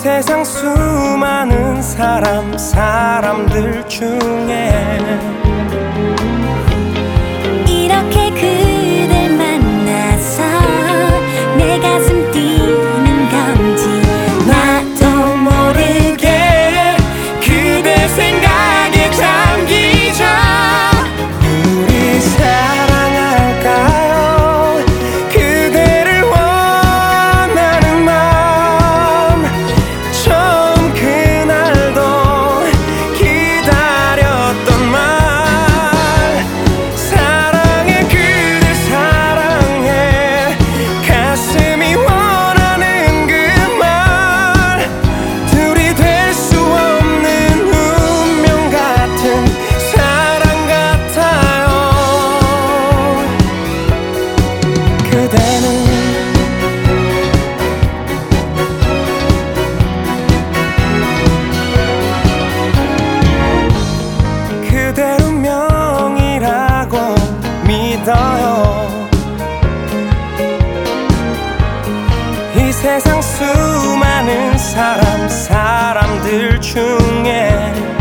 세상 수많은 사람들 중에 이렇게 그댈 만나서 내 가슴 뛰는 건지 나도 모르게 그대 생각에 잠기죠. 우리 사랑할까요? 그대를 원하는 마음 처음 그날도 기다렸던 말 사랑해 그댈 사랑해 가슴이 원하는 그 말 둘이 될 수 없는 운명 같은 사랑 같아요. 그댈 운명이라고 믿어요. 이 세상 수많은 사람들 중에